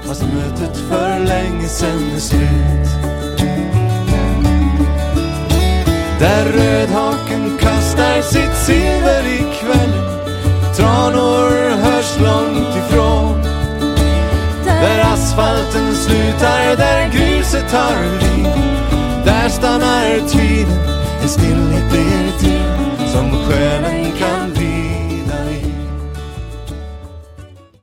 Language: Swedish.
fast mötet för länge sen är slut. Där rödhaken kastar sitt silver i kväll, tranor hörs långt ifrån. Där asfalten slutar, där gruset tar vid, där stannar tiden, en stillhet blir